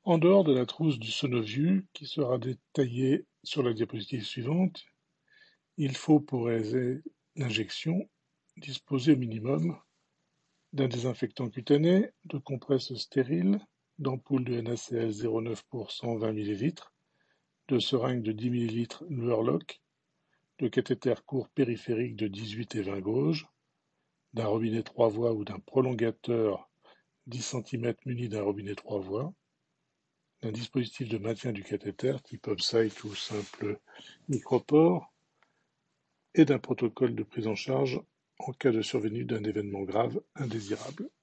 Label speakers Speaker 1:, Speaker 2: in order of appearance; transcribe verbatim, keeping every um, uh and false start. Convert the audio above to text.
Speaker 1: En dehors de la trousse du Sonoviu, qui sera détaillée sur la diapositive suivante, il faut pour réaliser l'injection disposer au minimum d'un désinfectant cutané, de compresses stériles, d'ampoules de NaCl zéro virgule neuf pour cent vingt millilitres, de seringues de dix millilitres Luerloc, de cathéters courts périphériques de dix-huit et vingt gauge, d'un robinet trois voies ou d'un prolongateur dix centimètres muni d'un robinet trois voies, d'un dispositif de maintien du cathéter type Upsite ou simple micropore, et d'un protocole de prise en charge en cas de survenue d'un événement grave indésirable.